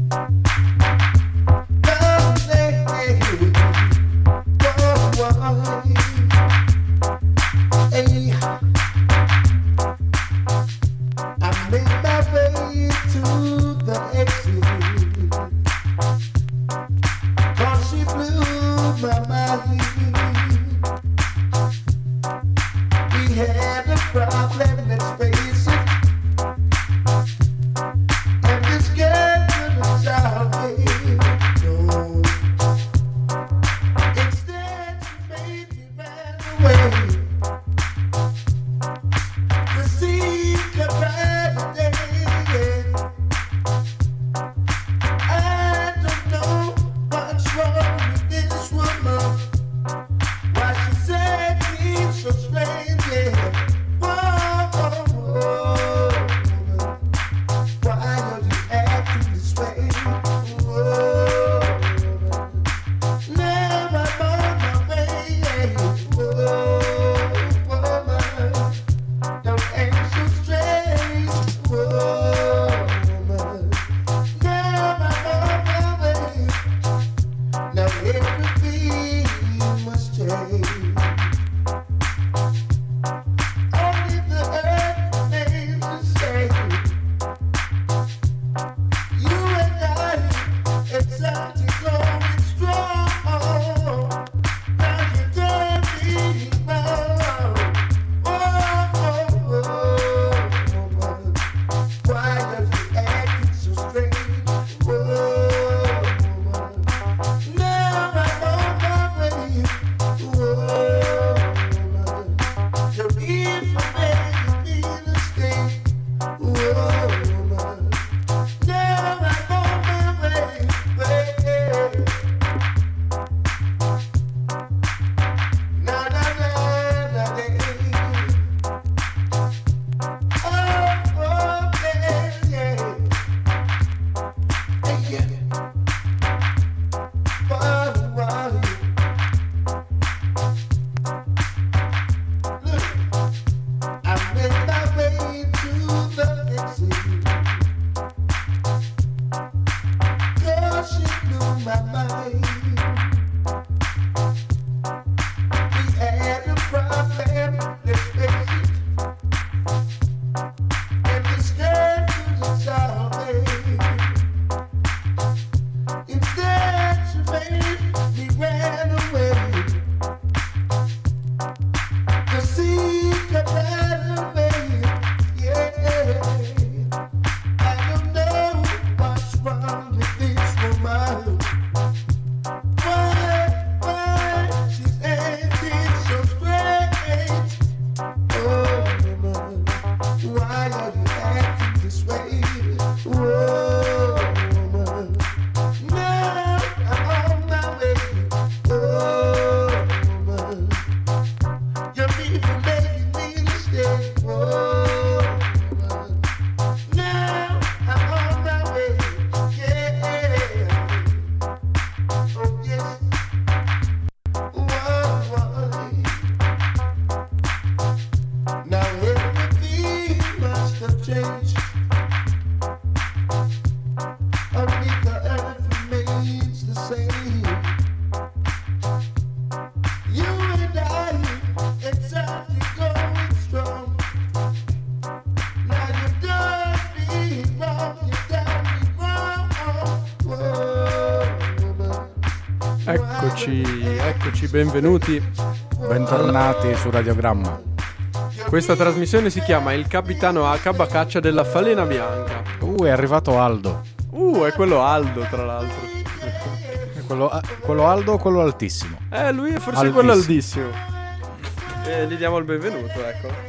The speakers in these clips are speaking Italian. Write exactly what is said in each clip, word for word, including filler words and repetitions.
Eccoci, eccoci, benvenuti, bentornati su Radiogramma. Questa trasmissione si chiama Il Capitano H, Bacaccia della Falena Bianca. Uh, è arrivato Aldo. Uh, è quello Aldo, tra l'altro. È quello, quello Aldo o quello altissimo? Eh, lui è forse Aldissimo. quello altissimo. E gli diamo il benvenuto, ecco.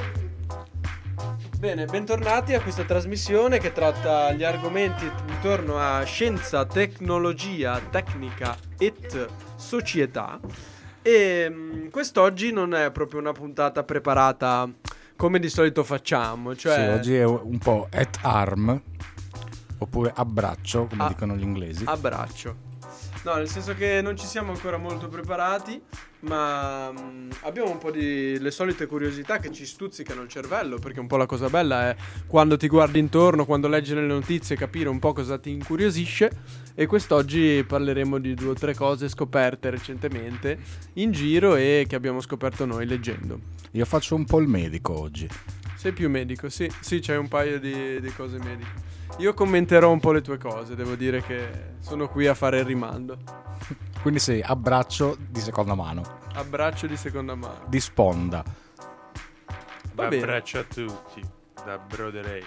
Bene, bentornati a questa trasmissione che tratta gli argomenti intorno a scienza, tecnologia, tecnica et società. E mh, quest'oggi non è proprio una puntata preparata come di solito facciamo, cioè... Sì, oggi è un po' at arm, oppure abbraccio, come a- dicono gli inglesi. Abbraccio. No, nel senso che non ci siamo ancora molto preparati, ma mh, abbiamo un po' di le solite curiosità che ci stuzzicano il cervello, perché un po' la cosa bella è quando ti guardi intorno, quando leggi le notizie, capire un po' cosa ti incuriosisce. E quest'oggi parleremo di due o tre cose scoperte recentemente in giro e che abbiamo scoperto noi leggendo. Io faccio un po' il medico oggi. Sei più medico, sì, sì, c'hai un paio di, di cose mediche. Io commenterò un po' le tue cose, devo dire che sono qui a fare il rimando. Quindi sei abbraccio di seconda mano. Abbraccio di seconda mano. Di sponda. Va bene. Abbraccio a tutti, da Broderei.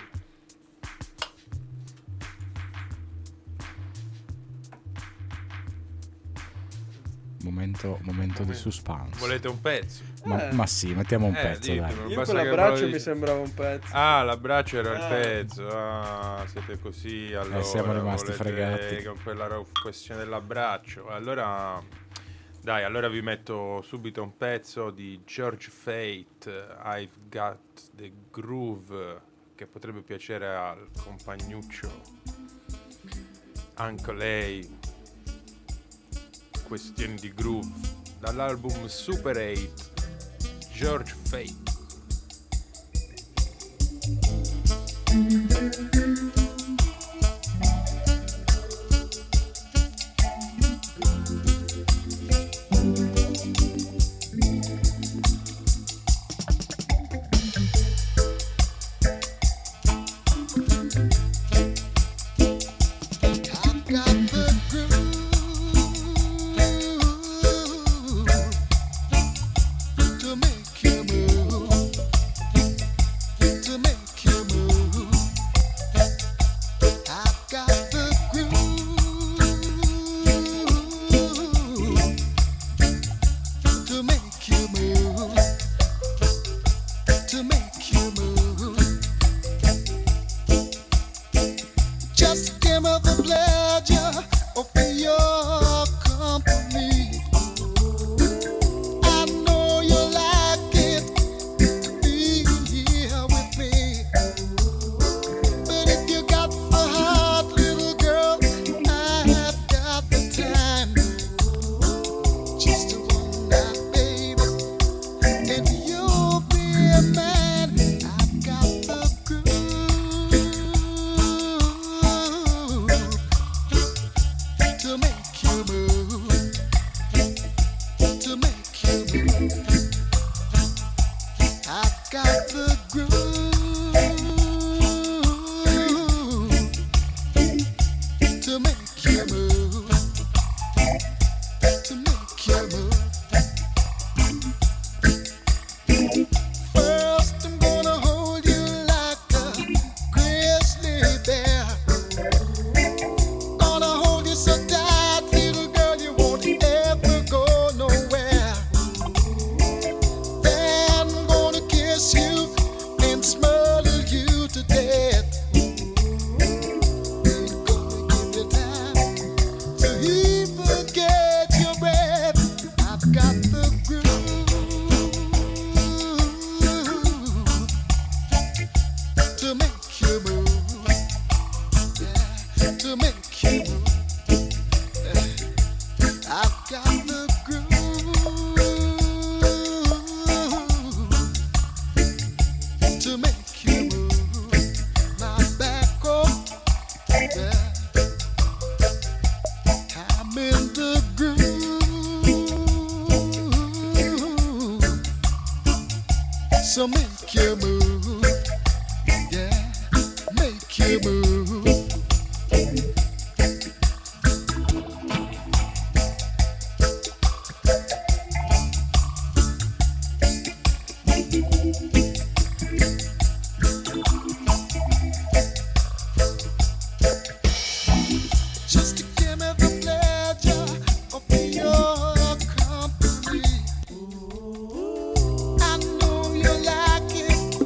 Momento, momento di suspense. Volete un pezzo? Ma, Eh. ma sì, mettiamo un Eh, pezzo, ditemi. dai. Non Io basta con che l'abbraccio parli- mi sembrava un pezzo. Ah, l'abbraccio era il Ah. pezzo. Ah, siete così allora. siamo rimasti volete- fregati. Con quella ro- questione dell'abbraccio. Allora, dai, allora vi metto subito un pezzo di George Fate, I've Got the Groove, che potrebbe piacere al compagnuccio. Anche lei. Questioni di groove. Dall'album Super otto, George Fate. I've got the groove to make you move, to make you move. I've got the groove to make you move, to make you move. Just give me the pleasure of your company. I know you like it to be here with me. But if you got the heart, little girl, I've got the time. Just one night, baby, and you'll be a man. I've got the groove to make you move, to make you move. I've got the groove to make you move, to make you move. First, I'm gonna hold you like a grizzly bear. Gonna hold you so tight, little girl, you won't ever go nowhere. Then I'm gonna kiss you and smother you to death. Ain't gonna give you time to even get your breath. I've got the groove to make you move, yeah, to make you move. I've got the groove to make you move. My back up, yeah. I'm in the groove, so make you move, yeah, make you move. Just to give me the pleasure of your company. I know you like it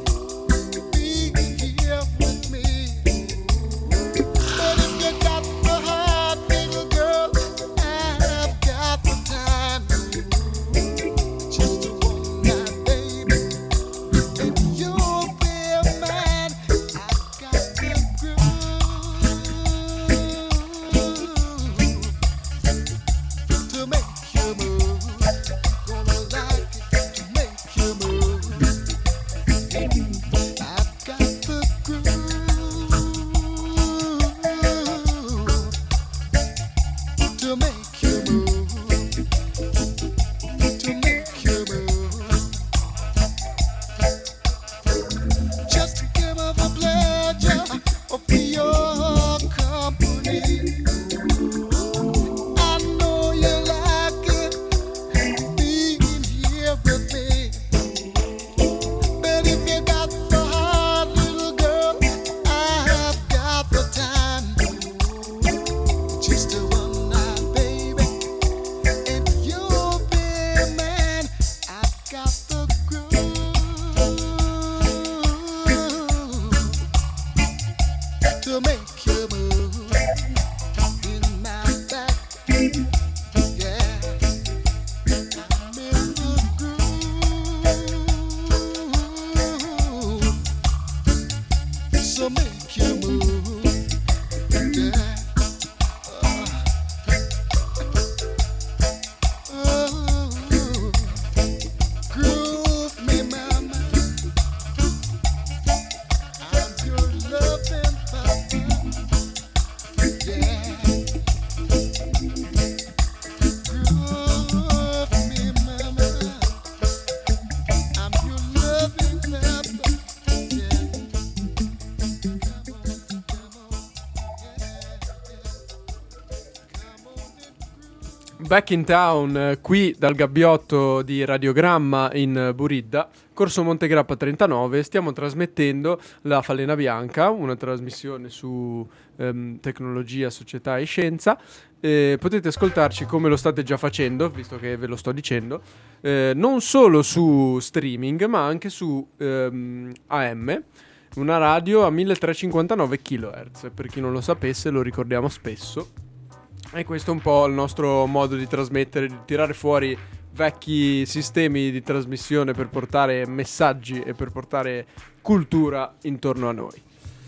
Back in town, eh, qui dal gabbiotto di Radiogramma in eh, Buridda, Corso Montegrappa trentanove. Stiamo trasmettendo La Falena Bianca, una trasmissione su ehm, tecnologia, società e scienza. Eh, potete ascoltarci come lo state già facendo, visto che ve lo sto dicendo, eh, non solo su streaming ma anche su ehm, A M, una radio a milletrecentocinquantanove chilohertz. Per chi non lo sapesse, lo ricordiamo spesso. E questo è un po' il nostro modo di trasmettere, di tirare fuori vecchi sistemi di trasmissione per portare messaggi e per portare cultura intorno a noi.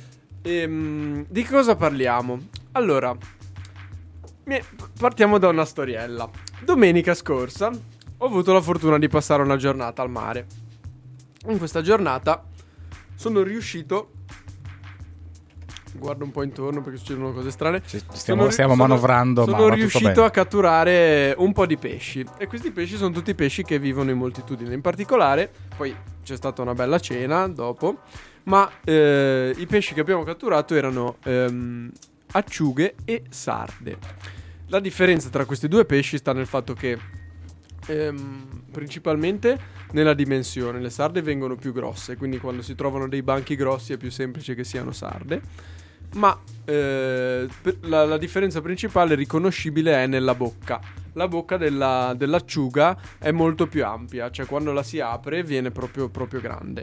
Ehm, di che cosa parliamo? Allora, mi- partiamo da una storiella. Domenica scorsa ho avuto la fortuna di passare una giornata al mare. In questa giornata sono riuscito... Guardo un po' intorno perché succedono cose strane. Ci- stiamo, Sono- stiamo sono- manovrando, Sono ma va tutto riuscito bene. a catturare un po' di pesci. E questi pesci sono tutti pesci che vivono in moltitudine. In particolare, poi c'è stata una bella cena dopo. Ma eh, i pesci che abbiamo catturato erano ehm, acciughe e sarde. La differenza tra questi due pesci sta nel fatto che ehm, principalmente nella dimensione. Le sarde vengono più grosse, quindi quando si trovano dei banchi grossi è più semplice che siano sarde. Ma eh, per- la, la differenza principale riconoscibile è nella bocca. La bocca della- dell'acciuga è molto più ampia, cioè quando la si apre viene proprio, proprio grande.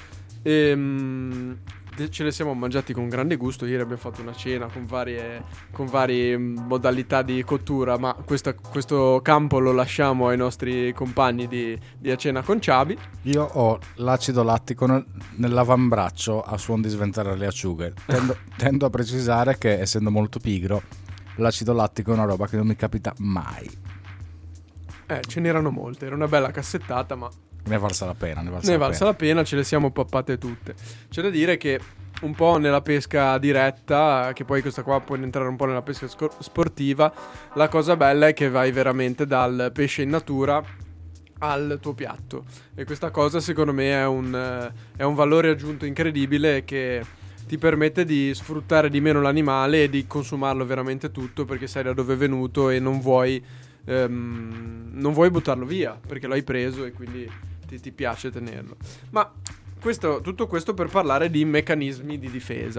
Ehm, de- ce le siamo mangiati con grande gusto. Ieri abbiamo fatto una cena con varie, con varie mm, modalità di cottura, ma questa- questo campo lo lasciamo ai nostri compagni di, di A Cena con Ciabi. Io ho l'acido lattico nel- nell'avambraccio a suon di sventare le acciughe. Tendo, tendo a precisare che, essendo molto pigro, l'acido lattico è una roba che non mi capita mai. Eh, ce n'erano molte, era una bella cassettata, ma Ne è valsa la pena. Ne è valsa ne è la valsa pena. la pena, ce le siamo pappate tutte. C'è da dire che un po' nella pesca diretta, che poi questa qua può entrare un po' nella pesca scor- sportiva, la cosa bella è che vai veramente dal pesce in natura al tuo piatto. E questa cosa secondo me è un, eh, è un valore aggiunto incredibile che ti permette di sfruttare di meno l'animale e di consumarlo veramente tutto, perché sai da dove è venuto e non vuoi, ehm, non vuoi buttarlo via, perché l'hai preso e quindi ti, ti piace tenerlo. Ma questo, tutto questo per parlare di meccanismi di difesa.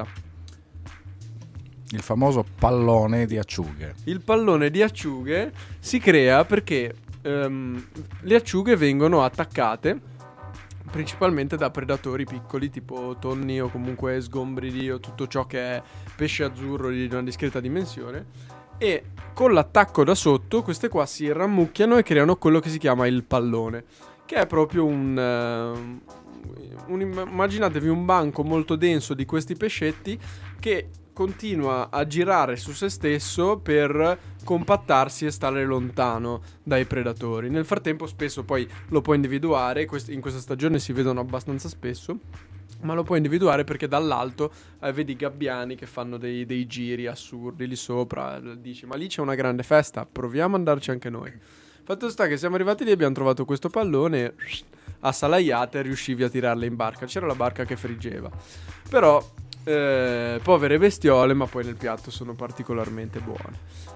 Il famoso pallone di acciughe. Il pallone di acciughe si crea perché ehm, le acciughe vengono attaccate principalmente da predatori piccoli tipo tonni o comunque sgombridi o tutto ciò che è pesce azzurro di una discreta dimensione, e con l'attacco da sotto queste qua si rammucchiano e creano quello che si chiama il pallone, che è proprio un, eh, un immaginatevi un banco molto denso di questi pescetti che continua a girare su se stesso per compattarsi e stare lontano dai predatori. Nel frattempo spesso poi lo puoi individuare, quest- in questa stagione si vedono abbastanza spesso, ma lo puoi individuare perché dall'alto eh, vedi i gabbiani che fanno dei, dei giri assurdi lì sopra, dici ma lì c'è una grande festa, proviamo ad andarci anche noi. Fatto sta che siamo arrivati lì, abbiamo trovato questo pallone a salaiate e riuscivi a tirarle in barca. C'era la barca che friggeva, però eh, povere bestiole, ma poi nel piatto sono particolarmente buone.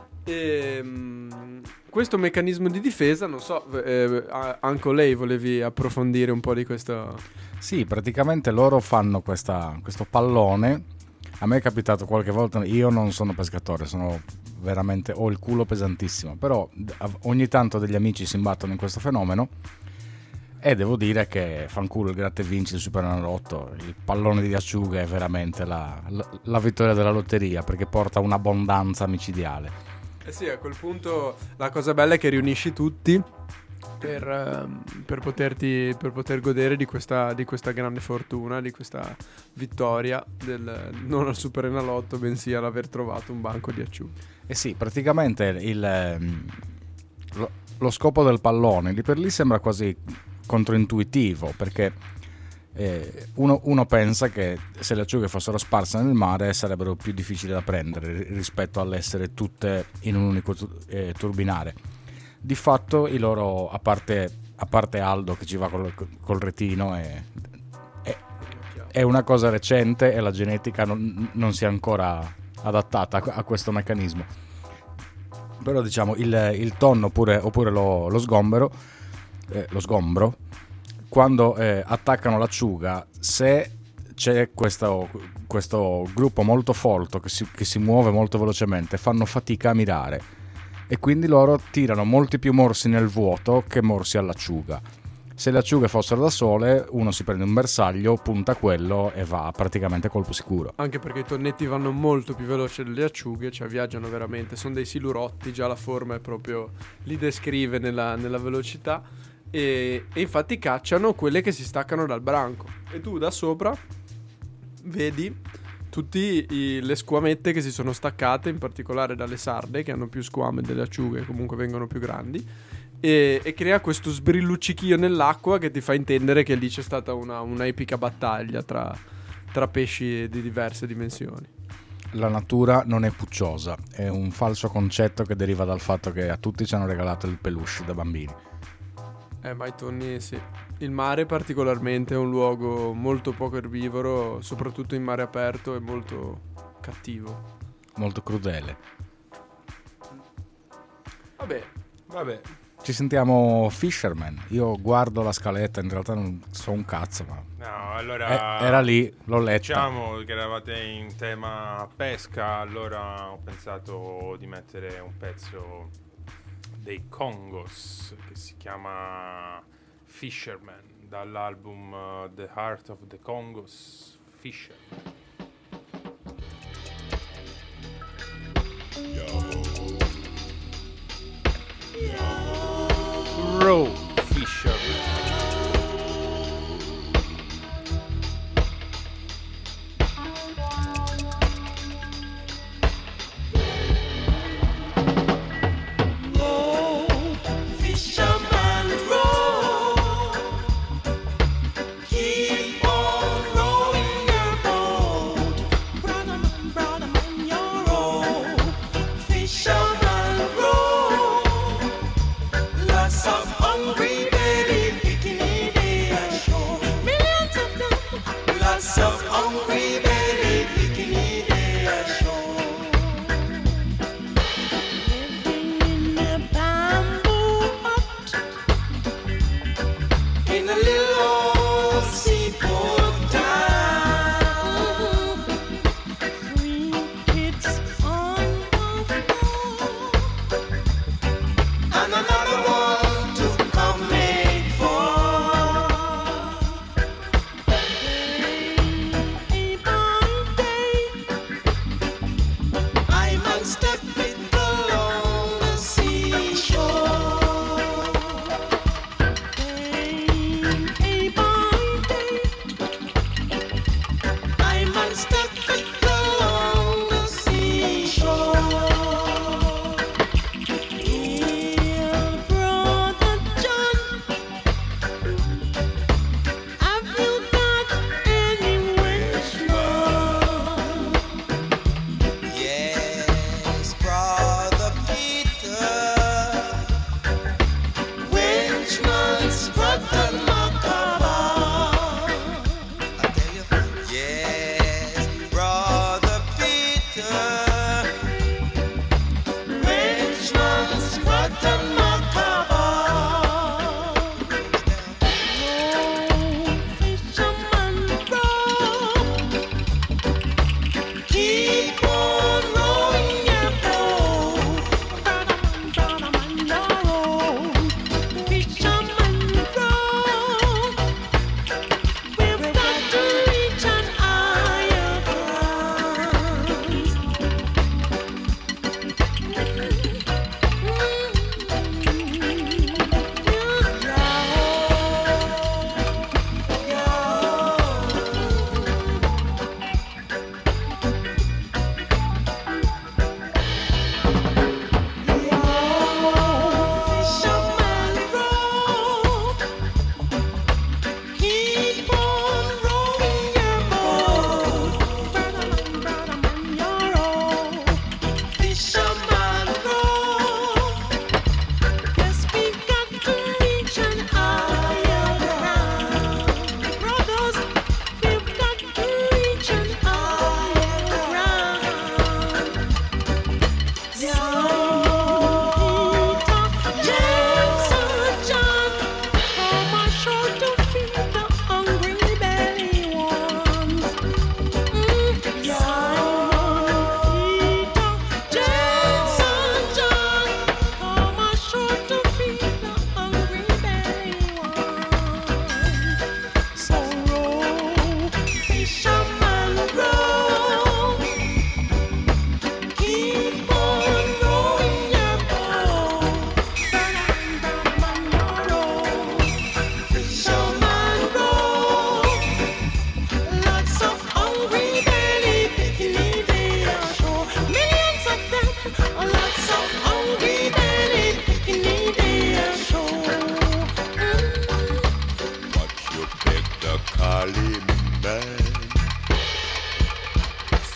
Ehm, questo meccanismo di difesa, non so, eh, a- anche lei volevi approfondire un po' di questo. Sì, praticamente loro fanno questa, questo pallone. A me è capitato qualche volta, io non sono pescatore, sono veramente, ho il culo pesantissimo, però d- ogni tanto degli amici si imbattono in questo fenomeno e devo dire che fanculo il gratta e vinci il Superenalotto, il pallone di acciughe è veramente la, la, la vittoria della lotteria, perché porta un'abbondanza micidiale. Eh sì, a quel punto la cosa bella è che riunisci tutti per, ehm, per poterti per poter godere di questa, di questa grande fortuna, di questa vittoria del, non al Superenalotto, bensì all'aver trovato un banco di acciughe. Eh sì, praticamente il, ehm, lo, lo scopo del pallone lì per lì sembra quasi controintuitivo, perché eh, uno, uno pensa che se le acciughe fossero sparse nel mare sarebbero più difficili da prendere ri- rispetto all'essere tutte in un unico tu- eh, turbinare. Di fatto i loro, a parte, a parte Aldo che ci va col, col retino, è, è, è una cosa recente e la genetica non, non si è ancora adattata a, a questo meccanismo. Però diciamo il, il tonno oppure, oppure lo, lo sgombero, eh, lo sgombro, quando eh, attaccano l'acciuga, se c'è questo, questo gruppo molto folto che si, che si muove molto velocemente, fanno fatica a mirare e quindi loro tirano molti più morsi nel vuoto che morsi all'acciuga. Se le acciughe fossero da sole, uno si prende un bersaglio, punta quello e va praticamente a colpo sicuro. Anche perché i tonnetti vanno molto più veloci delle acciughe, cioè viaggiano veramente, sono dei silurotti, già la forma è proprio, li descrive nella, nella velocità e, e infatti cacciano quelle che si staccano dal branco e tu da sopra vedi tutte le squamette che si sono staccate, in particolare dalle sarde che hanno più squame delle acciughe, comunque vengono più grandi. E, e crea questo sbrilluccichio nell'acqua che ti fa intendere che lì c'è stata una, una epica battaglia tra, tra pesci di diverse dimensioni. La natura non è pucciosa, è un falso concetto che deriva dal fatto che a tutti ci hanno regalato il peluche da bambini. Eh, ma i tonni sì. Il mare particolarmente è un luogo molto poco erbivoro, soprattutto in mare aperto, è molto cattivo. Molto crudele. Vabbè, Vabbè, Ci sentiamo Fisherman. Io guardo la scaletta, in realtà non so un cazzo, ma no, allora eh, era lì, l'ho letta. Diciamo che eravate in tema pesca, allora ho pensato di mettere un pezzo dei Congos che si chiama Fisherman, dall'album uh, The Heart of the Congos, Fisherman. Raw Fisherman.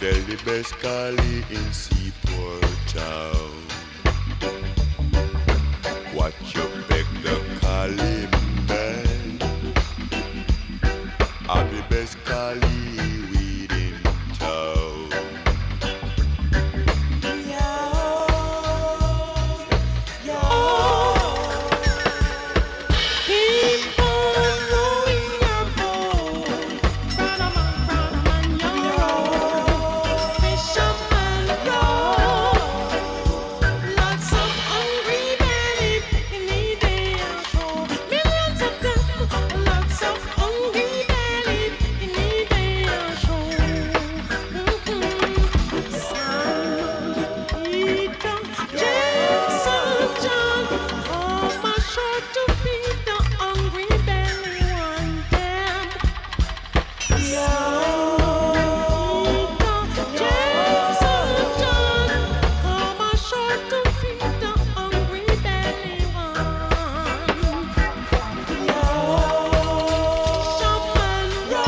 sell the best collie in Seaport Town. Watch you beg the collie man. I'm the best collie weed in town. Keep on rolling your boat, Brotherman, Brotherman, yo. Fisherman, yo. Lots of hungry belly in the day and show. Millions of them, lots of hungry belly in the day and show. Mm-hmm. Simon, Peter, James, and John, come ashore to feed the hungry belly one day. Simon, Peter, James, and John, come ashore to feed the hungry belly one. Fisherman,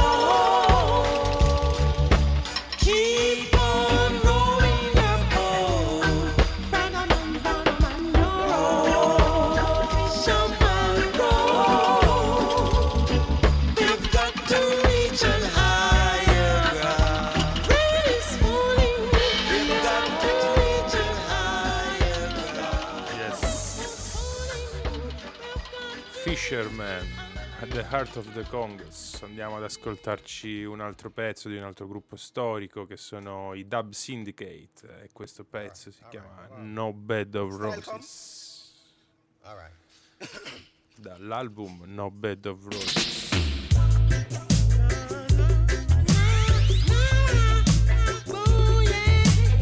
row, keep on rowing your boat, Brotherman, Brotherman, yo. Fisherman, row, we've got to reach an higher ground. Rain is falling, we've got to reach an higher ground. Yes. Fisherman at the Heart of the Congos. Andiamo ad ascoltarci un altro pezzo di un altro gruppo storico che sono i Dub Syndicate e questo pezzo si chiama No Bed of Roses. All right. Dall'album No Bed of Roses. Oh, yeah.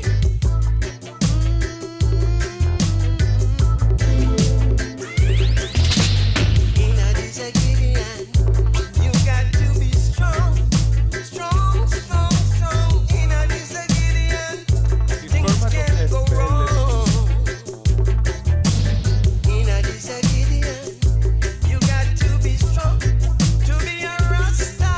In a disagreement, you got to be strong, strong, strong, strong. In a disagreement, things can go wrong. In a disagreement, you got to be strong to be a Rasta.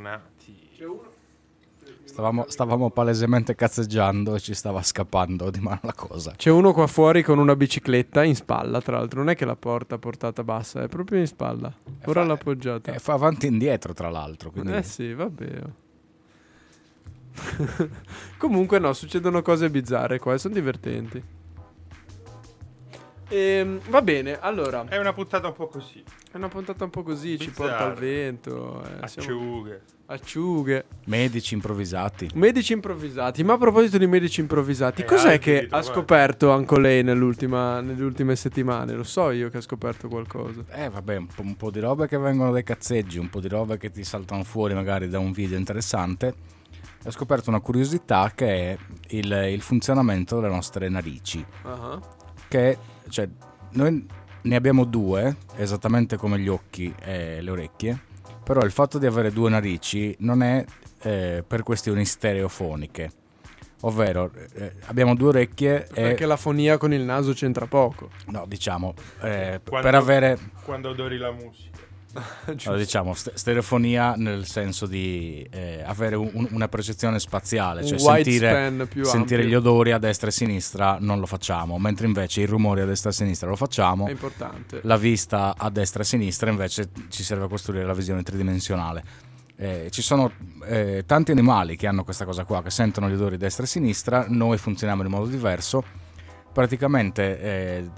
bentornati. Stavamo, stavamo palesemente cazzeggiando e ci stava scappando di mano la cosa. C'è uno qua fuori con una bicicletta in spalla, tra l'altro. Non è che la porta a portata bassa, è proprio in spalla. Ora fa- l'ha appoggiata. E fa avanti e indietro, tra l'altro. Quindi... Eh sì, vabbè. Comunque no, succedono cose bizzarre qua e sono divertenti. Ehm, va bene, allora. È una puntata un po' così. È una puntata un po' così, ci Bizzarra. porta al vento. Eh, siamo- Acciughe. Acciughe. Medici improvvisati. Medici improvvisati. Ma a proposito di medici improvvisati, Eh, cos'è altri che ha ritrovati. scoperto anche lei nell'ultima, nelle ultime settimane? Lo so io che ha scoperto qualcosa. Eh vabbè, un po', un po' di robe che vengono dai cazzeggi, un po' di robe che ti saltano fuori magari da un video interessante. Ho scoperto una curiosità che è il, il funzionamento delle nostre narici. Ah, Che, cioè, noi ne abbiamo due, esattamente come gli occhi e le orecchie, però il fatto di avere due narici non è eh, per questioni stereofoniche. Ovvero, eh, abbiamo due orecchie e... Perché la fonia con il naso c'entra poco. No, diciamo, eh, Quando- per avere... Quando odori la musica. Allora, diciamo st- stereofonia nel senso di eh, avere un- una percezione spaziale, Un cioè widespan sentire, più sentire ampio. gli odori a destra e a sinistra non lo facciamo, mentre invece i rumori a destra e a sinistra lo facciamo. È importante. La vista a destra e a sinistra invece ci serve a costruire la visione tridimensionale. Eh, ci sono eh, tanti animali che hanno questa cosa qua, che sentono gli odori a destra e a sinistra. Noi funzioniamo in modo diverso. Praticamente eh,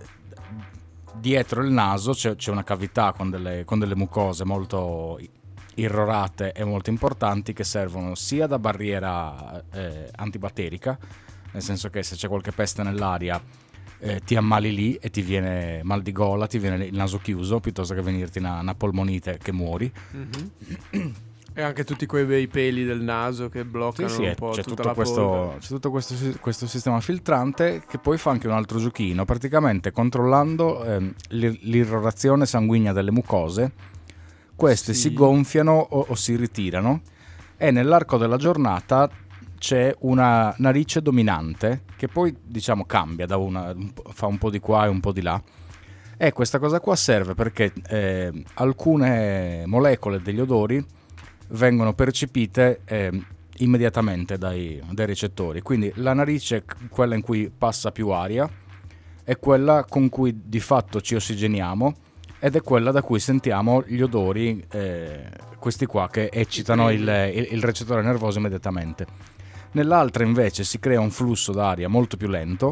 dietro il naso c'è, c'è una cavità con delle, con delle mucose molto irrorate e molto importanti, che servono sia da barriera eh, antibatterica, nel senso che se c'è qualche peste nell'aria eh, ti ammali lì e ti viene mal di gola, ti viene il naso chiuso, piuttosto che venirti una, una polmonite che muori. Mhm. E anche tutti quei bei peli del naso che bloccano Sì, sì, un eh, po' c'è tutta tutto, la questo, polvere. c'è tutto questo, si- questo sistema filtrante che poi fa anche un altro giochino, praticamente controllando ehm, l'ir- l'irrorazione sanguigna delle mucose. Queste Sì. si gonfiano o, o si ritirano, e nell'arco della giornata c'è una narice dominante che poi, diciamo, cambia da una, un po'- fa un po' di qua e un po' di là. E questa cosa qua serve perché eh, alcune molecole degli odori vengono percepite eh, immediatamente dai, dai recettori. Quindi la narice, quella in cui passa più aria, è quella con cui di fatto ci ossigeniamo, ed è quella da cui sentiamo gli odori, eh, questi qua, che eccitano il, il, il recettore nervoso immediatamente. Nell'altra invece si crea un flusso d'aria molto più lento,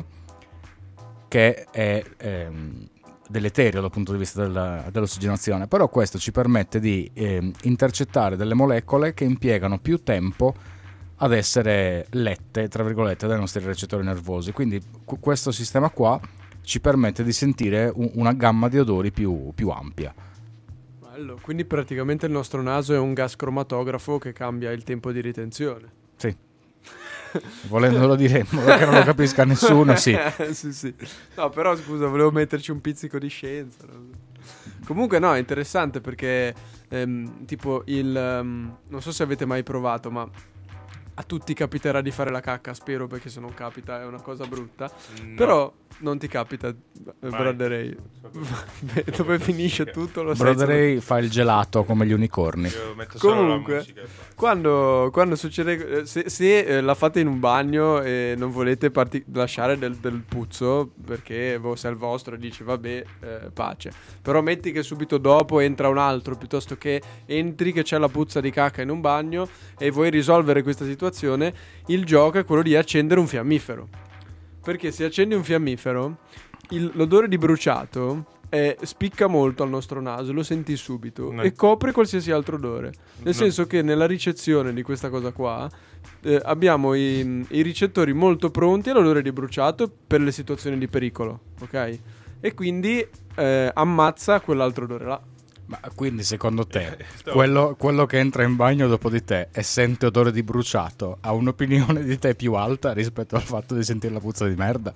che è ehm, deleterio dal punto di vista della- dell'ossigenazione, però questo ci permette di ehm, intercettare delle molecole che impiegano più tempo ad essere lette, tra virgolette, dai nostri recettori nervosi. Quindi cu- questo sistema qua ci permette di sentire un- una gamma di odori più, più ampia. Bello. Quindi praticamente il nostro naso è un gas cromatografo che cambia il tempo di ritenzione. Sì. Volendolo dire in modo che non lo capisca nessuno, sì. sì, sì. No, però scusa, volevo metterci un pizzico di scienza. no? Comunque no, è interessante perché ehm, tipo il... ehm, non so se avete mai provato, ma a tutti capiterà di fare la cacca, spero, perché se non capita è una cosa brutta. No. Però non ti capita, eh, Vai. Brother Ray. Non so cosa- Beh, dove finisce musica. tutto lo sai. Brother Ray fa il gelato come gli unicorni. Io metto solo Comunque, la musica e basta. Quando, quando succede, eh, se, se eh, la fate in un bagno e non volete parti- lasciare del, del puzzo perché vo- se è il vostro e dici vabbè, eh, pace, però metti che subito dopo entra un altro, piuttosto che entri che c'è la puzza di cacca in un bagno e vuoi risolvere questa situazione, il gioco è quello di accendere un fiammifero, perché se accendi un fiammifero il- l'odore di bruciato eh, spicca molto al nostro naso, lo senti subito No. e copre qualsiasi altro odore. Nel No. senso che nella ricezione di questa cosa qua eh, abbiamo i, i ricettori molto pronti all'odore di bruciato per le situazioni di pericolo, ok? E quindi eh, ammazza quell'altro odore là. Ma quindi secondo te Stavo- quello, quello che entra in bagno dopo di te e sente odore di bruciato ha un'opinione di te più alta rispetto al fatto di sentire la puzza di merda?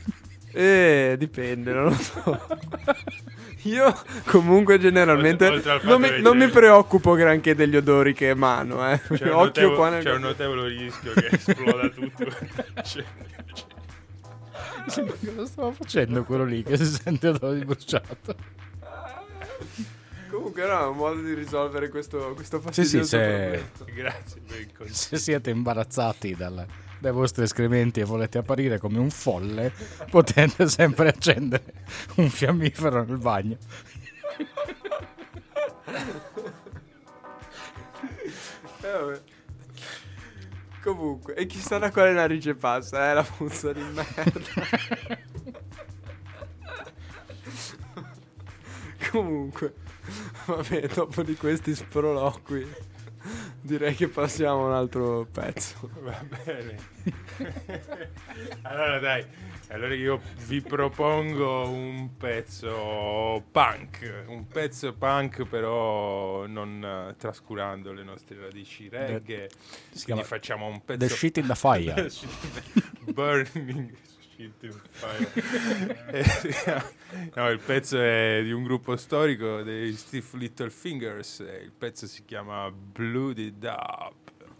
Eh, dipende, non lo so. Io comunque generalmente Oltre- oltre al fatto non, mi, che non c'è- mi preoccupo granché degli odori che emano, eh. C'è un, Occhio notevole, qua nel... c'è un notevole rischio che esploda tutto. Cioè, Sì, cosa stavo facendo quello lì che si sente odore di bruciato? Comunque Comunque no, è un modo di risolvere questo, questo Sì, fastidioso sì, se, problema. Grazie per il consiglio. se siete imbarazzati dal- dai vostri escrementi e volete apparire come un folle, potete sempre accendere un fiammifero nel bagno. Eh, vabbè. Comunque, e chissà da quale narice passa, eh, la puzza di merda. Comunque, vabbè, dopo di questi sproloqui, direi che passiamo a un altro pezzo. Va bene. Allora dai, allora io vi propongo un pezzo punk, un pezzo punk però non eh, trascurando le nostre radici reggae. Si Quindi chiama facciamo un pezzo The Shit in the Fire. The shit- Burning Shit in Fire. Eh, no, il pezzo è di un gruppo storico dei Stiff Little Fingers. e Il pezzo si chiama Blooded Up.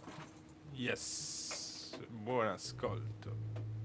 Yes, buon ascolto.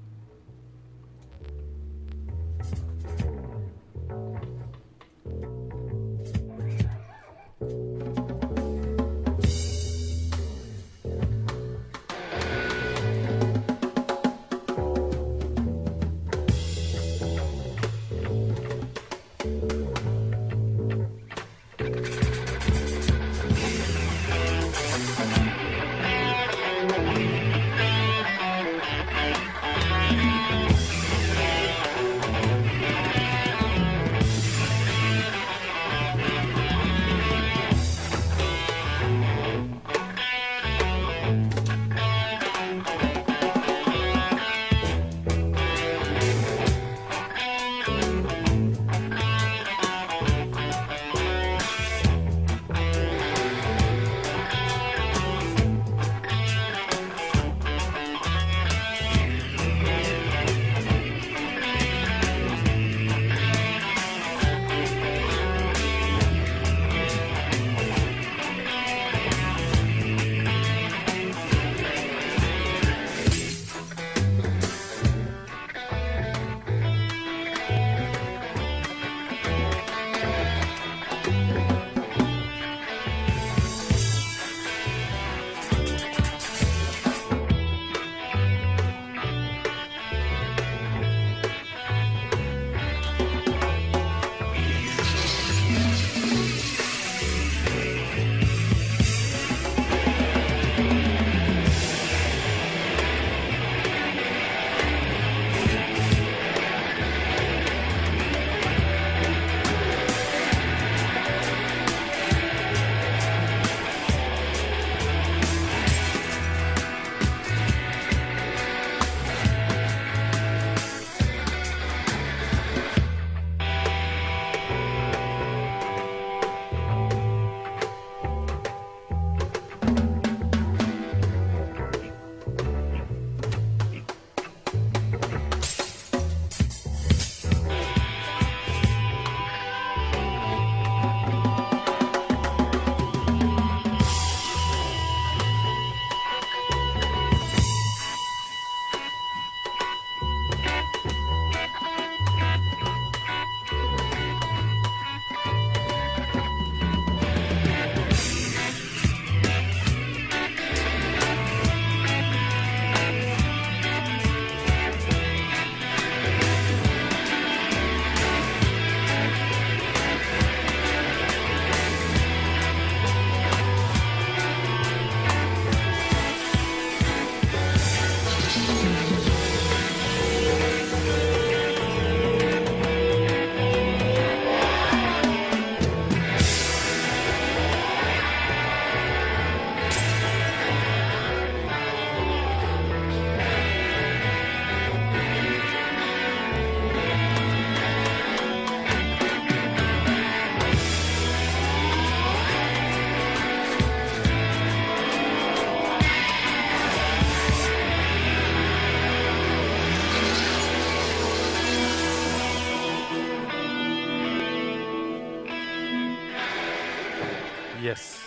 Yes.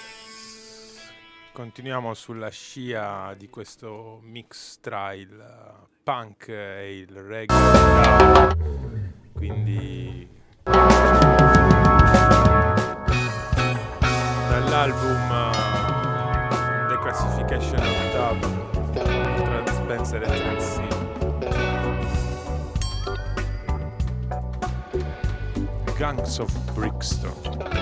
Continuiamo sulla scia di questo mix tra il uh, punk e il reggae. Quindi album uh, The Classification of Dub tra Spencer e Tracey. Gangs of Brixton.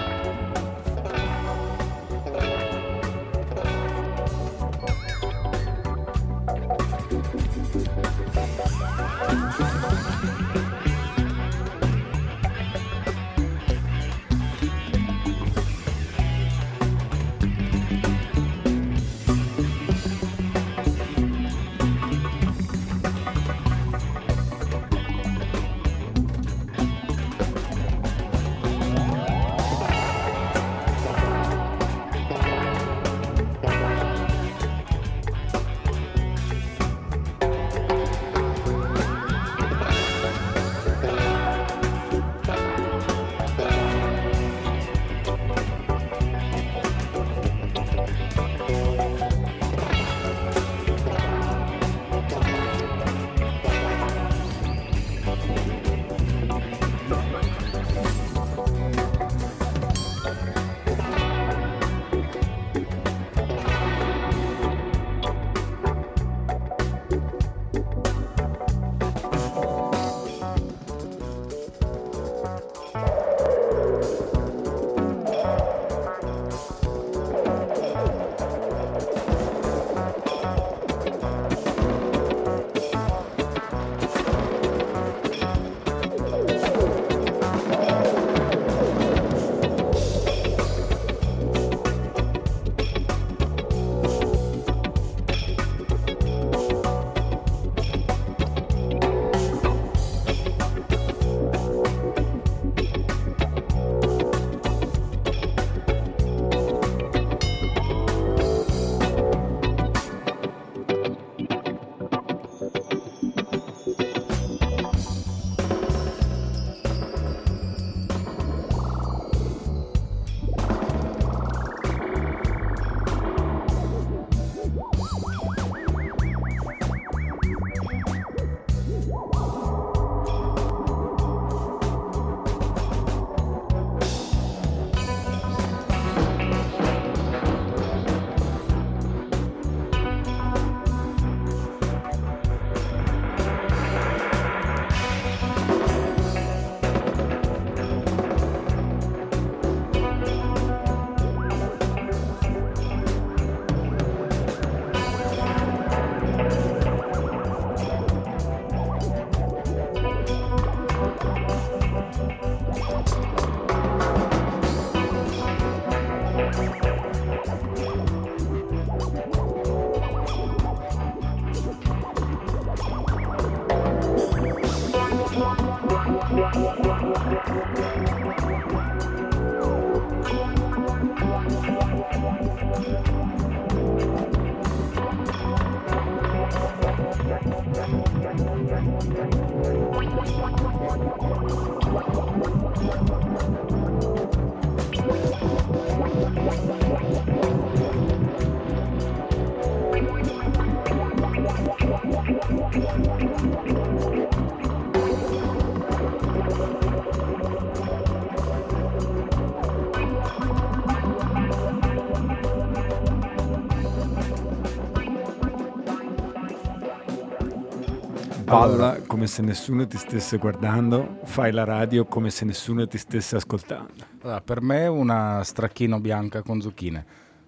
Balla come se nessuno ti stesse guardando, fai la radio come se nessuno ti stesse ascoltando. Allora, per me una stracchino bianca con zucchine.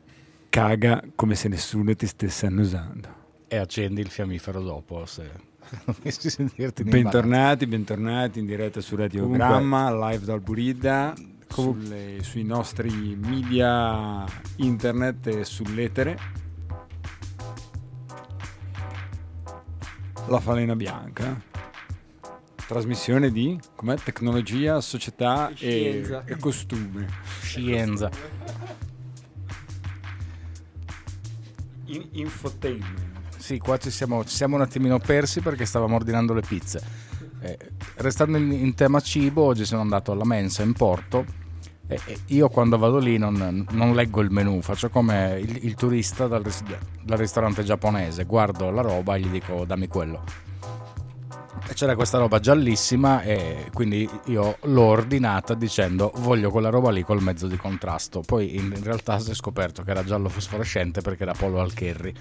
Caga come se nessuno ti stesse annusando. E accendi il fiammifero dopo, se dovessi sentirti in Bentornati, bentornati in diretta su Radiogramma, Comunque- live dal Burida, sulle- sui nostri media internet e sull'etere. La falena bianca, trasmissione di com'è? Tecnologia, società e, Scienza. e costume. Scienza. In- infotainment. Sì, qua ci siamo, ci siamo un attimino persi perché stavamo ordinando le pizze. Eh, restando in, in tema cibo, oggi sono andato alla mensa in Porto e, e io quando vado lì non, non leggo il menù, faccio come il, il turista dal, ris- dal ristorante giapponese, guardo la roba e gli dico dammi quello. E c'era questa roba giallissima e quindi io l'ho ordinata dicendo voglio quella roba lì col mezzo di contrasto. Poi in realtà si è scoperto che era giallo fosforescente perché era pollo al curry.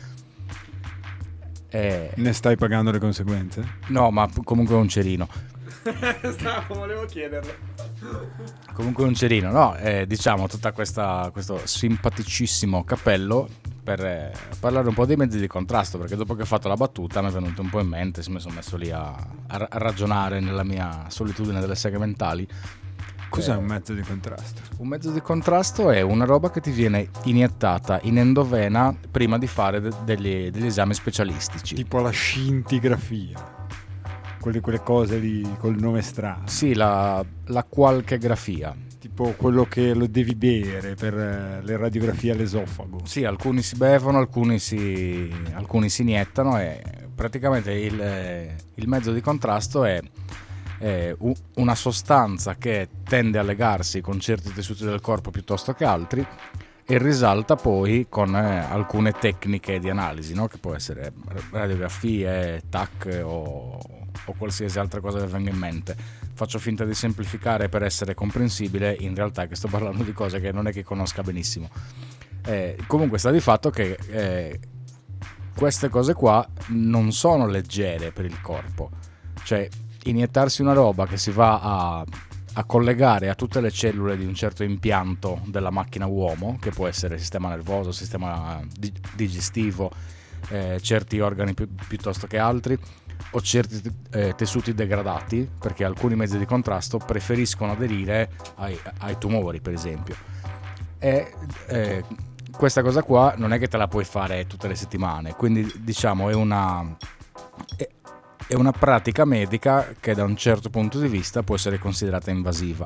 E... Ne stai pagando le conseguenze? No, ma comunque è un cerino. Stavo, volevo chiederlo. Comunque un cerino, no? Eh, diciamo tutta questa questo simpaticissimo cappello per eh, parlare un po' dei mezzi di contrasto, perché dopo che ho fatto la battuta mi è venuto un po' in mente, mi sono messo lì a, a, a ragionare nella mia solitudine delle seghe mentali. Cos'è Eh, un mezzo di contrasto? Un mezzo di contrasto è una roba che ti viene iniettata in endovena prima di fare de- degli, degli esami specialistici. Tipo la scintigrafia. Quelle, quelle cose lì col nome strano. Sì, la, la qualche grafia. Tipo quello che lo devi bere per eh, le radiografie all'esofago. Sì, alcuni si bevono, alcuni si, alcuni si iniettano e praticamente il, eh, il mezzo di contrasto è, è u- una sostanza che tende a legarsi con certi tessuti del corpo piuttosto che altri e risalta poi con eh, alcune tecniche di analisi, no? Che può essere radiografie, T A C o, o qualsiasi altra cosa che venga in mente. Faccio finta di semplificare per essere comprensibile, in realtà che sto parlando di cose che non è che conosca benissimo. Eh, comunque sta di fatto che eh, queste cose qua non sono leggere per il corpo, cioè iniettarsi una roba che si va a, a collegare a tutte le cellule di un certo impianto della macchina uomo, che può essere sistema nervoso, sistema di- digestivo, eh, certi organi pi- piuttosto che altri, o certi eh, tessuti degradati, perché alcuni mezzi di contrasto preferiscono aderire ai, ai tumori, per esempio. E eh, questa cosa qua non è che te la puoi fare tutte le settimane, quindi diciamo è una è, è una pratica medica che da un certo punto di vista può essere considerata invasiva.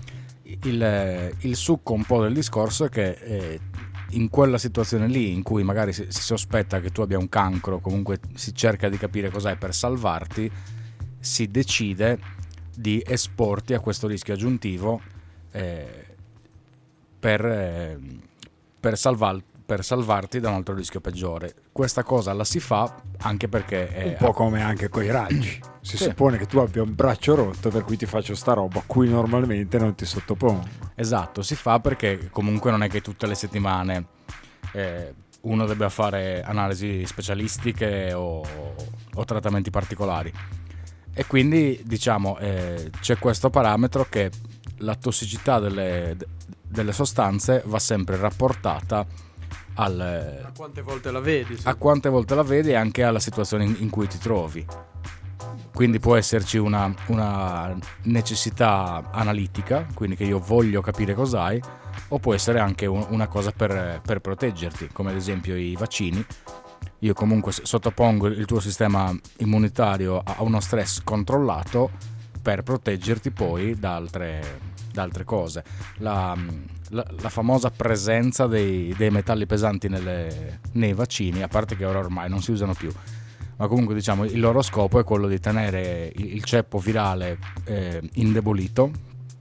Il, il succo un po' del discorso è che eh, in quella situazione lì in cui magari si, si sospetta che tu abbia un cancro, comunque si cerca di capire cos'hai per salvarti, si decide di esporti a questo rischio aggiuntivo eh, per, eh, per, salvar, per salvarti da un altro rischio peggiore. Questa cosa la si fa anche perché è Un po' come anche coi raggi. Si Sì. suppone che tu abbia un braccio rotto, per cui ti faccio sta roba a cui normalmente non ti sottopongo. Esatto, si fa perché comunque non è che tutte le settimane eh, uno debba fare analisi specialistiche o, o trattamenti particolari. E quindi diciamo eh, c'è questo parametro che la tossicità delle, delle sostanze va sempre rapportata al, A quante volte la vedi? Sì. a quante volte la vedi e anche alla situazione in, in cui ti trovi. Quindi può esserci una, una necessità analitica, quindi che io voglio capire cos'hai, o può essere anche un, una cosa per, per proteggerti, come ad esempio i vaccini. Io comunque sottopongo il tuo sistema immunitario a uno stress controllato per proteggerti poi da altre, da altre cose. La, la, la famosa presenza dei, dei metalli pesanti nelle, nei vaccini, a parte che ora ormai non si usano più, ma comunque diciamo il loro scopo è quello di tenere il, il ceppo virale eh, indebolito,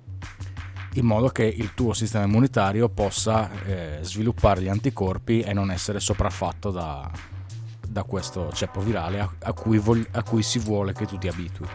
in modo che il tuo sistema immunitario possa eh, sviluppare gli anticorpi e non essere sopraffatto da, da questo ceppo virale a, a, cui vog- a cui si vuole che tu ti abitui.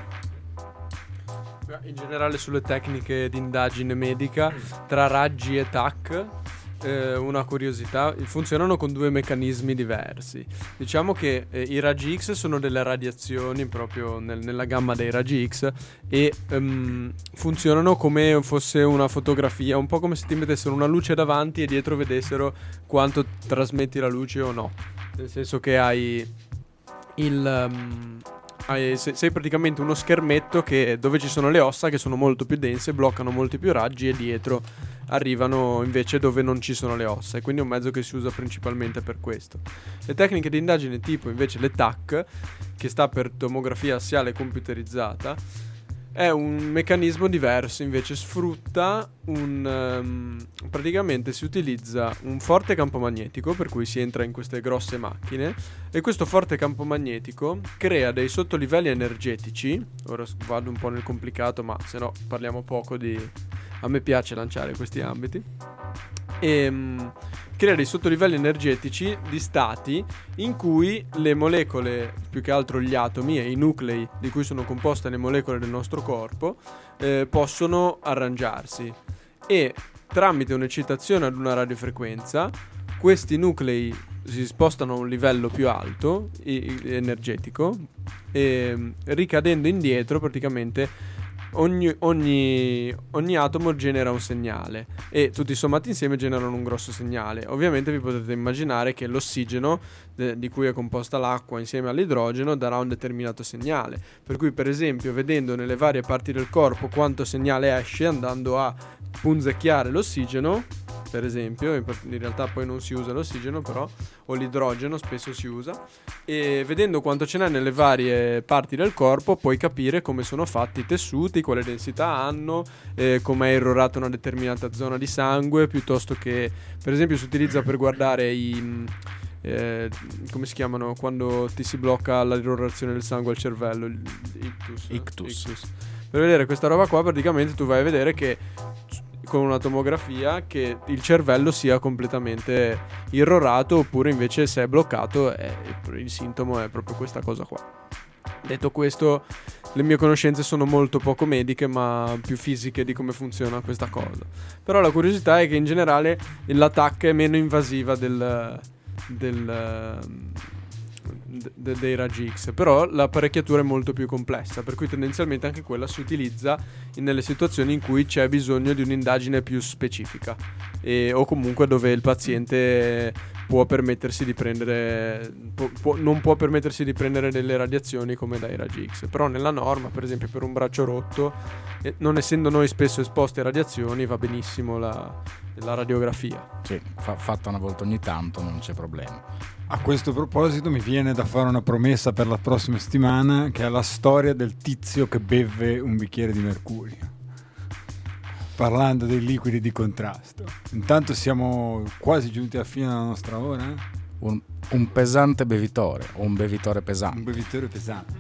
In generale sulle tecniche di indagine medica tra raggi e T A C, eh, una curiosità: funzionano con due meccanismi diversi. Diciamo che eh, i raggi X sono delle radiazioni proprio nel- nella gamma dei raggi X e ehm, funzionano come fosse una fotografia, un po' come se ti mettessero una luce davanti e dietro vedessero quanto trasmetti la luce o no, nel senso che hai il um, hai, se- sei praticamente uno schermetto che, dove ci sono le ossa che sono molto più dense, bloccano molti più raggi, e dietro arrivano invece dove non ci sono le ossa, e quindi è un mezzo che si usa principalmente per questo. Le tecniche di indagine tipo invece le T A C, che sta per tomografia assiale computerizzata, è un meccanismo diverso, invece sfrutta un ehm, praticamente si utilizza un forte campo magnetico, per cui si entra in queste grosse macchine, e questo forte campo magnetico crea dei sottolivelli energetici. Ora vado un po' nel complicato, ma se no parliamo poco di... A me piace lanciare questi ambiti. e mh, crea dei sottolivelli energetici di stati in cui le molecole, più che altro gli atomi e i nuclei di cui sono composte le molecole del nostro corpo, eh, possono arrangiarsi, e tramite un'eccitazione ad una radiofrequenza questi nuclei si spostano a un livello più alto i- energetico, e mh, ricadendo indietro praticamente Ogni, ogni, ogni atomo genera un segnale e tutti sommati insieme generano un grosso segnale. Ovviamente vi potete immaginare che l'ossigeno de, di cui è composta l'acqua insieme all'idrogeno darà un determinato segnale, per cui per esempio vedendo nelle varie parti del corpo quanto segnale esce andando a punzecchiare l'ossigeno, per esempio, in, in realtà poi non si usa l'ossigeno però, o l'idrogeno spesso si usa, e vedendo quanto ce n'è nelle varie parti del corpo puoi capire come sono fatti i tessuti, quale densità hanno, eh, come è irrorata una determinata zona di sangue, piuttosto che per esempio si utilizza per guardare i... Eh, come si chiamano quando ti si blocca la irrorazione del sangue al cervello, il ictus, Ictus. ictus. Per vedere questa roba qua praticamente tu vai a vedere che con una tomografia che il cervello sia completamente irrorato, oppure invece se è bloccato è, il sintomo è proprio questa cosa qua. Detto questo, le mie conoscenze sono molto poco mediche ma più fisiche di come funziona questa cosa. Però la curiosità è che in generale la T A C è meno invasiva del, del de- dei raggi X, però l'apparecchiatura è molto più complessa, per cui tendenzialmente anche quella si utilizza in- nelle situazioni in cui c'è bisogno di un'indagine più specifica, e, o comunque dove il paziente può permettersi di prendere può- può- non può permettersi di prendere delle radiazioni come dai raggi X. Però nella norma, per esempio per un braccio rotto, eh, non essendo noi spesso esposti a radiazioni, va benissimo la, la radiografia. Sì, fa- fatta una volta ogni tanto, non c'è problema. A questo proposito mi viene da fare una promessa per la prossima settimana, che è la storia del tizio che beve un bicchiere di mercurio, parlando dei liquidi di contrasto. Intanto siamo quasi giunti alla fine della nostra ora. Un, un pesante bevitore o un bevitore Un pesante. bevitore pesante.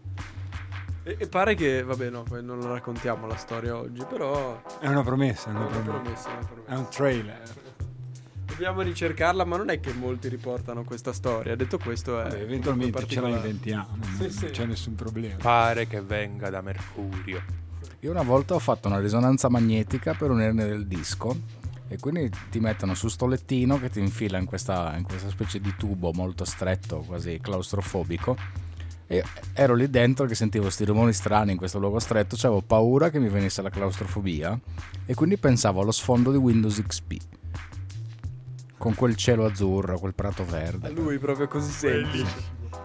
E, e pare che, vabbè, no, poi non la raccontiamo la storia oggi, però È una promessa, è è una una promessa. promessa, è una promessa. È un trailer. Dobbiamo ricercarla, ma non è che molti riportano questa storia. Detto questo, è Vabbè, eventualmente comunque ce la particolare. inventiamo, Sì, non sì. c'è nessun problema. Pare che venga da Mercurio. Io una volta ho fatto una risonanza magnetica per un'ernia del disco, e quindi ti mettono su sto lettino che ti infila in questa, in questa specie di tubo molto stretto, quasi claustrofobico, e io ero lì dentro che sentivo sti rumori strani in questo luogo stretto, avevo paura che mi venisse la claustrofobia, e quindi pensavo allo sfondo di Windows X P con quel cielo azzurro, quel prato verde. A lui proprio così semplice.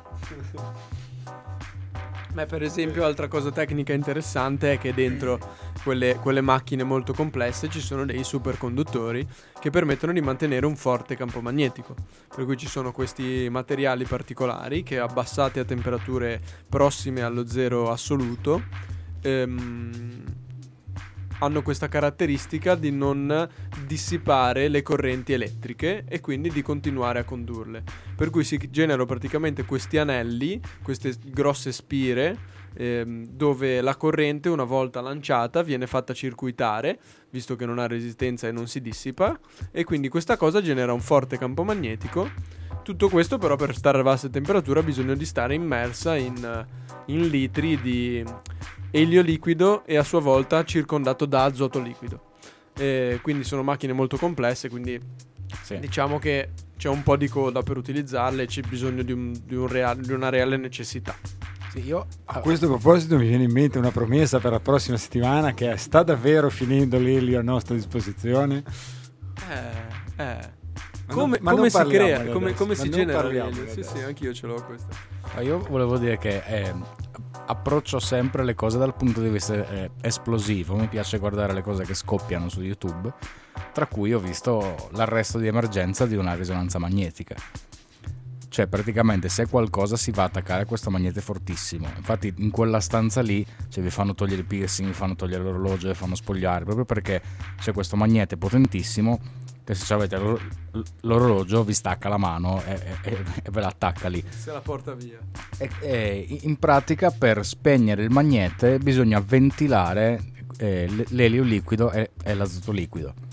Beh, per esempio, altra cosa tecnica interessante è che dentro quelle, quelle macchine molto complesse ci sono dei superconduttori che permettono di mantenere un forte campo magnetico. Per cui ci sono questi materiali particolari che, abbassati a temperature prossime allo zero assoluto, ehm, hanno questa caratteristica di non dissipare le correnti elettriche e quindi di continuare a condurle. Per cui si generano praticamente questi anelli, queste grosse spire, ehm, dove la corrente, una volta lanciata, viene fatta circuitare, visto che non ha resistenza e non si dissipa, e quindi questa cosa genera un forte campo magnetico. Tutto questo però, per stare a bassa temperatura, ha bisogno di stare immersa in, in litri di elio liquido e a sua volta circondato da azoto liquido. E quindi sono macchine molto complesse, quindi Sì. diciamo che c'è un po' di coda per utilizzarle e c'è bisogno di, un, di, un real- di una reale necessità. Sì, io A questo proposito mi viene in mente una promessa per la prossima settimana, che è: sta davvero finendo l'elio a nostra disposizione? Eh, eh. Ma Come, non- ma come non si parliamone crea? Come, adesso, come ma si non genera parliamone l'elio? Sì, adesso. sì, anch'io ce l'ho questa. Ah, Io volevo dire che eh, approccio sempre le cose dal punto di vista eh, esplosivo. Mi piace guardare le cose che scoppiano su YouTube, tra cui ho visto l'arresto di emergenza di una risonanza magnetica. Cioè praticamente se qualcosa si va a attaccare a questo magnete fortissimo, infatti in quella stanza lì, cioè, vi fanno togliere i piercing, vi fanno togliere l'orologio, vi fanno spogliare, proprio perché c'è questo magnete potentissimo che se avete l'or- l'orologio vi stacca la mano e, e- e ve la attacca lì. Se la porta via. E, e in pratica per spegnere il magnete bisogna ventilare eh, l- l'elio liquido e, e l'azoto liquido.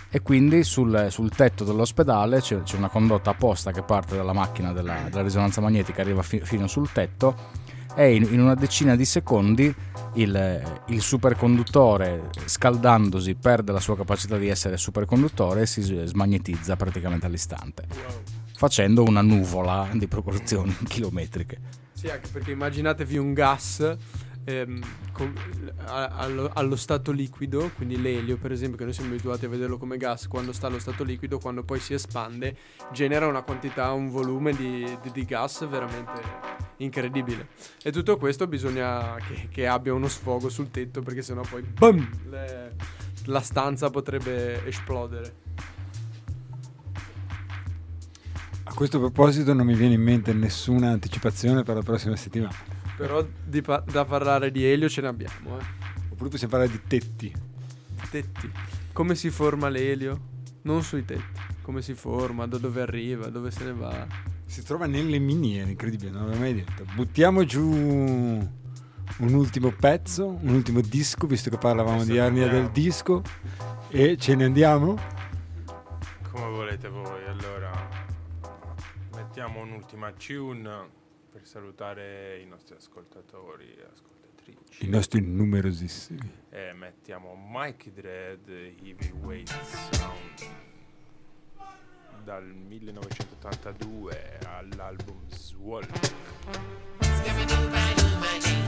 e quindi sul, sul tetto dell'ospedale c'è, c'è una condotta apposta che parte dalla macchina della, della risonanza magnetica, arriva fi, fino sul tetto, e in, in una decina di secondi il, il superconduttore, scaldandosi, perde la sua capacità di essere superconduttore e si smagnetizza praticamente all'istante, Wow. facendo una nuvola di proporzioni chilometriche. Sì, anche perché immaginatevi un gas ehm, com- a- allo, allo stato liquido, quindi l'elio per esempio, che noi siamo abituati a vederlo come gas, quando sta allo stato liquido, quando poi si espande, genera una quantità, un volume di, di, di gas veramente incredibile. E tutto questo bisogna che, che abbia uno sfogo sul tetto, perché sennò poi BAM! Le, la stanza potrebbe esplodere. A questo proposito non mi viene in mente nessuna anticipazione per la prossima settimana. Però di pa- da parlare di elio ce ne abbiamo, eh. Oppure possiamo parlare di tetti. Tetti. Come si forma l'elio? Non sui tetti. Come si forma, da dove arriva, dove se ne va. Si trova nelle miniere, incredibile, non l'avevo mai detto. Buttiamo giù un ultimo pezzo, un ultimo disco, visto che parlavamo di arnia del disco, e ce ne andiamo? Come volete voi, allora mettiamo un'ultima tune per salutare i nostri ascoltatori e ascoltatrici. I nostri numerosissimi. E mettiamo Mikey Dread, Heavyweight Sound, dal millenovecentottantadue all'album Swallow. Scooby-Doo,